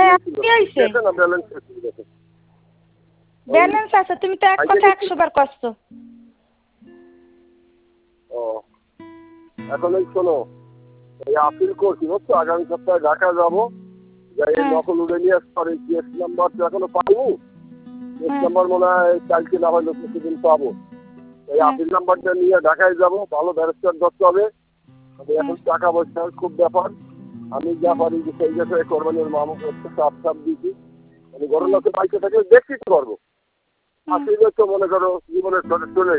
কি হইছে? না ব্যালেন্স আছে। ব্যালেন্স আছে, তুমি তো এক কথা 100 বার কষ্ট। ও এখন এই শোনো, এই আপিল করছি বুঝছো, আগামী সপ্তাহে ঢাকা যাবো, যাই নকল উড়ে নিয়ে আসতে পারি। কেস নাম্বার তো এখনো পাইনি, কেস নাম্বার মনে হয় কালকে না হলে কিছুদিন পাবো। এই আপিল নাম্বারটা নিয়ে ঢাকায় যাবো, ভালো ব্যারিস্টার ধরতে হবে। এখন টাকা পয়সার খুব ব্যাপার, আমি যা পারি সেই বিষয়ে কোরবানির মামুকে একটু চাপ দিয়েছি। আমি ঘরের লোকে বাইকে থাকলে দেখতে পারবো, আসলে তো মনে করো জীবনের চলে